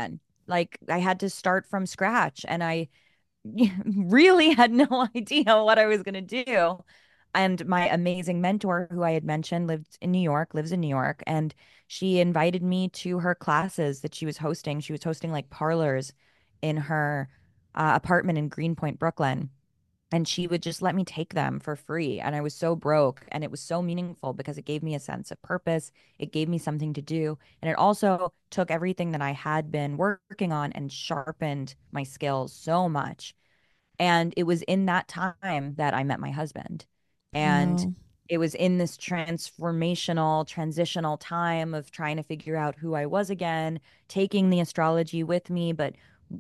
Like I had to start from scratch, and I really had no idea what I was going to do. And my amazing mentor, who I had mentioned, lives in New York, and she invited me to her classes that she was hosting. She was hosting like parlors in her apartment in Greenpoint, Brooklyn. And she would just let me take them for free. And I was so broke. And it was so meaningful because it gave me a sense of purpose. It gave me something to do. And it also took everything that I had been working on and sharpened my skills so much. And it was in that time that I met my husband. And
Wow.
it was in this transitional time of trying to figure out who I was again, taking the astrology with me, but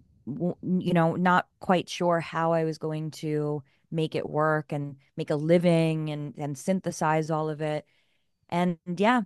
not quite sure how I was going to make it work and make a living and synthesize all of it. And yeah,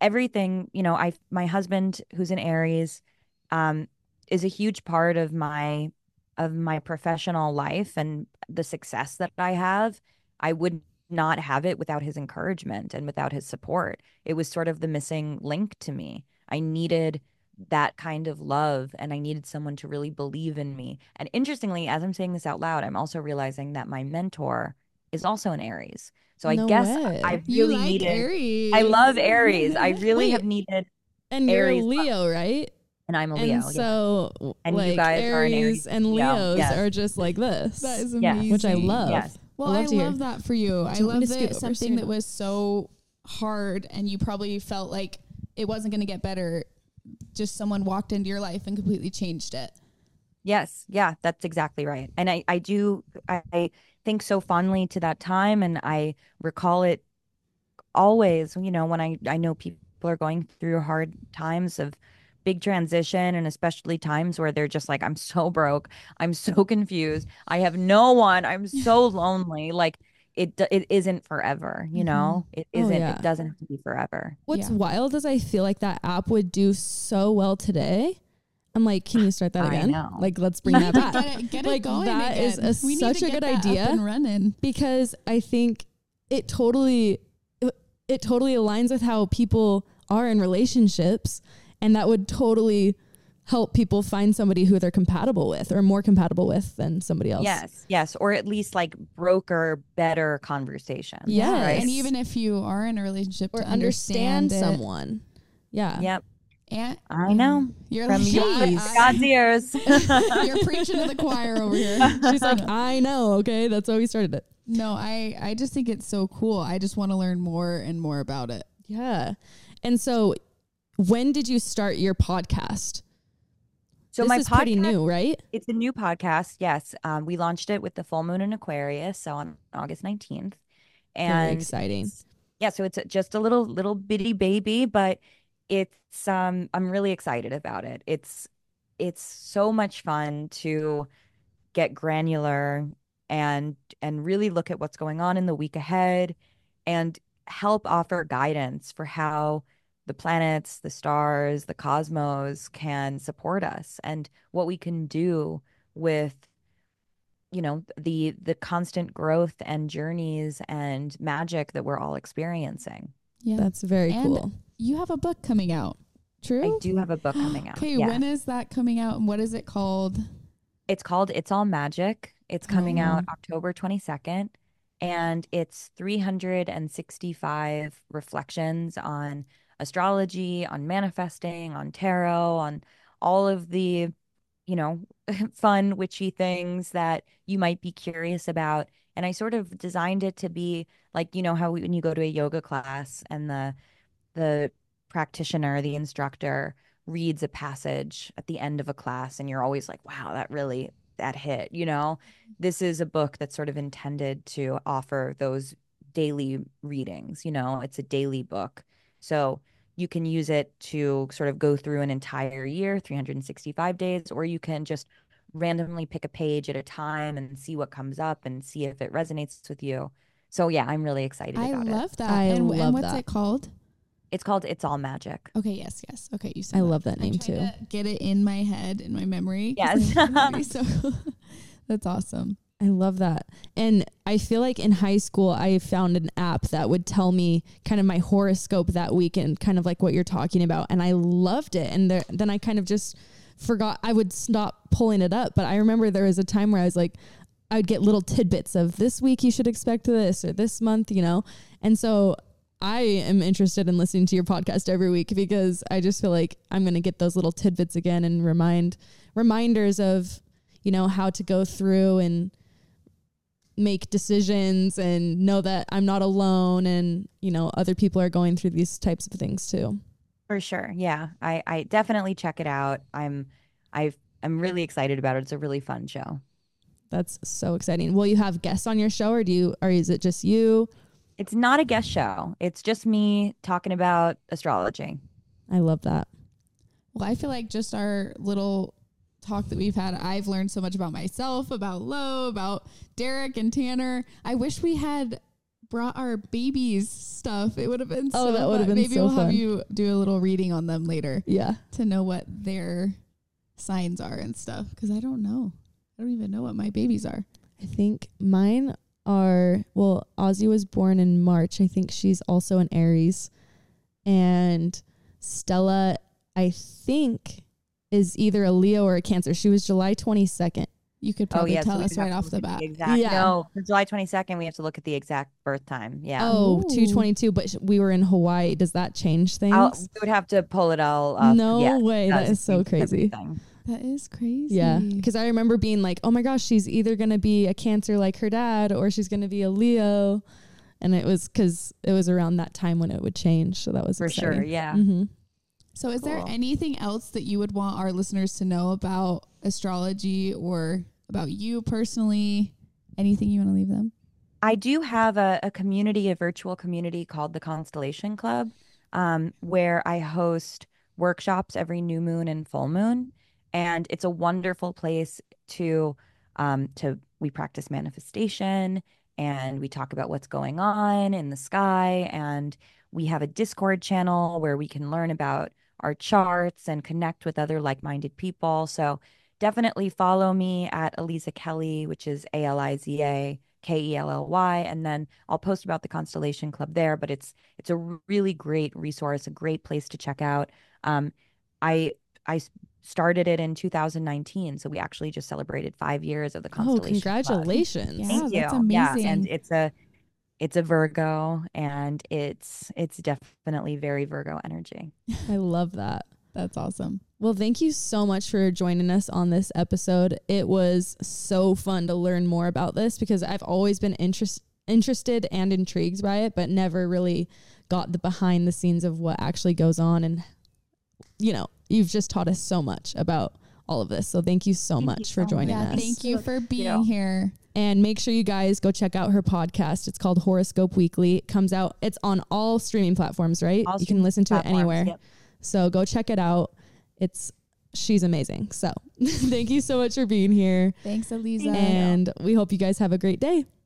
my husband, who's an Aries, is a huge part of my professional life and the success that I have. I would not have it without his encouragement and without his support. It was sort of the missing link to me. I needed that kind of love, and I needed someone to really believe in me. And interestingly, as I'm saying this out loud, I'm also realizing that my mentor is also an Aries. So I
No
guess
way.
I
You
really
like
needed
Aries.
I love Aries. I really
Wait.
have needed,
And you're
Aries
a Leo, right?
and I'm a
And
Leo.
so
And you
like
guys are an
Aries
Aries
and
Leo.
Leos
Yes.
are just like this.
That is
Yeah.
amazing.
which I love.
Yes.
Well,
I
I
love to hear.
love that for you. I
Do you want me
love
to scoot
that
over
something
so you
that
know?
was so hard and you probably felt like it wasn't going to get better. Just someone walked into your life and completely changed it.
Yes. Yeah, that's exactly right. And I think so fondly to that time, and I recall it always, when I know people are going through hard times of big transition, and especially times where they're just like, I'm so broke, I'm so confused, I have no one, I'm so lonely. Like it isn't forever, It
Oh,
isn't,
yeah.
it doesn't have to be forever.
What's
Yeah.
wild is I feel like that app would do so well today. I'm like, can you start that
I
again?
know.
Like, let's bring that back.
Get it
Like,
going
that
again.
is
We need
such
to
a
get
good
that
idea.
up and running.
Because I think it totally aligns with how people are in relationships, and that would totally help people find somebody who they're compatible with or more compatible with than somebody else.
Yes, or at least like broker better conversation.
Yes.
right?
And even if you are in a relationship,
Or
to
understand
it.
someone. Yeah.
Yep,
And
I know.
You're
From
like,
Jeez.
God's ears.
you're preaching to the choir over here.
She's like, I know. Okay. That's why we started it.
No, I just think it's so cool. I just want to learn more and more about it.
Yeah. And so when did you start your podcast?
So
This
my
is pretty
podcast-
new, right?
It's a new podcast. Yes. We launched it with the full moon in Aquarius, so on August 19th.
Very
And
exciting.
yeah, so it's just a little bitty baby, but it's I'm really excited about it. It's so much fun to get granular and really look at what's going on in the week ahead and help offer guidance for how the planets, the stars, the cosmos can support us, and what we can do with the constant growth and journeys and magic that we're all experiencing.
Yeah.
That's very
And
cool.
you have a book coming out.
True.
I do have a book coming out.
Okay,
Yeah.
when is that coming out and what is it called?
It's called It's All Magic. It's coming out October 22nd, and it's 365 reflections on astrology, on manifesting, on tarot, on all of the, fun, witchy things that you might be curious about. And I sort of designed it to be like, how when you go to a yoga class and the practitioner, the instructor reads a passage at the end of a class, and you're always like, wow, that hit, This is a book that's sort of intended to offer those daily readings, it's a daily book. So you can use it to sort of go through an entire year, 365 days, or you can just randomly pick a page at a time and see what comes up and see if it resonates with you. So yeah, I'm really excited
I
about it.
love that.
I
and
love
what's
that.
it called?
It's called It's All Magic.
Okay, yes. Okay, you said
I love that name
I'm trying
too.
to get it in my head, in my memory. 'cause
Yes.
it's gonna be so that's awesome.
I love that. And I feel like in high school, I found an app that would tell me kind of my horoscope that week and kind of like what you're talking about. And I loved it. And then I kind of just forgot, I would stop pulling it up. But I remember there was a time where I was like, I'd get little tidbits of this week you should expect this, or this month, you know? And so I am interested in listening to your podcast every week because I just feel like I'm going to get those little tidbits again and reminders of, you know, how to go through and make decisions and know that I'm not alone, and, you know, other people are going through these types of things too.
For sure. Yeah. I definitely check it out. I'm really excited about it. It's a really fun show.
That's so exciting. Will you have guests on your show, or is it just you?
It's not a guest show. It's just me talking about astrology.
I love that.
Well, I feel like just our little talk that we've had, I've learned so much about myself, about Lo, about Derek and Tanner. I wish we had brought our babies stuff. It would have been so
that would have been
Maybe
so
we'll
fun.
have you do a little reading on them later.
Yeah.
To know what their signs are and stuff. Because I don't know. I don't even know what my babies are.
I think mine are, well, Ozzy was born in March. I think she's also an Aries. And Stella, I think, is either a Leo or a Cancer. She was July 22nd.
You could probably
so
tell
we
us
would have
right
to
off
look
the
at
bat.
Exact,
Yeah.
No, for July 22nd, we have to look at the exact birth time. Yeah.
Oh,
Ooh.
2/22, but we were in Hawaii. Does that change things?
We would have to pull it all up.
No
Yes,
way.
it
That
does.
is so
It's
crazy.
everything.
That is crazy.
Yeah. Because I remember being like, oh my gosh, she's either going to be a Cancer like her dad, or she's going to be a Leo. And it was because it was around that time when it would change. So that was
For
exciting.
sure. Yeah.
Mm-hmm.
So is there
Cool.
anything else that you would want our listeners to know about astrology or about you personally? Anything you want to leave them?
I do have a community, a virtual community called the Constellation Club, where I host workshops every new moon and full moon. And it's a wonderful place to we practice manifestation, and we talk about what's going on in the sky. And we have a Discord channel where we can learn about our charts and connect with other like-minded people. So definitely follow me at Aliza Kelly, which is ALIZA KELLY, and then I'll post about the Constellation Club there. But it's a really great resource, a great place to check out. I started it in 2019, so we actually just celebrated 5 years of the
Oh,
Constellation Club.
congratulations.
Yeah.
Thank
that's
you.
amazing.
Yeah, and it's a Virgo, and it's definitely very Virgo energy.
I love that.
That's awesome.
Well, thank you so much for joining us on this episode. It was so fun to learn more about this because I've always been interested and intrigued by it, but never really got the behind the scenes of what actually goes on. And, you know, you've just taught us so much about all of this. So thank you so much for joining
Yeah,
us.
thank you for being here.
And make sure you guys go check out her podcast. It's called Horoscope Weekly. It comes out, it's on all streaming platforms, right?
All
You can listen to it
platforms,
anywhere.
yep.
So go check it out. She's amazing. So thank you so much for being here.
Thanks, Aliza.
And we hope you guys have a great day.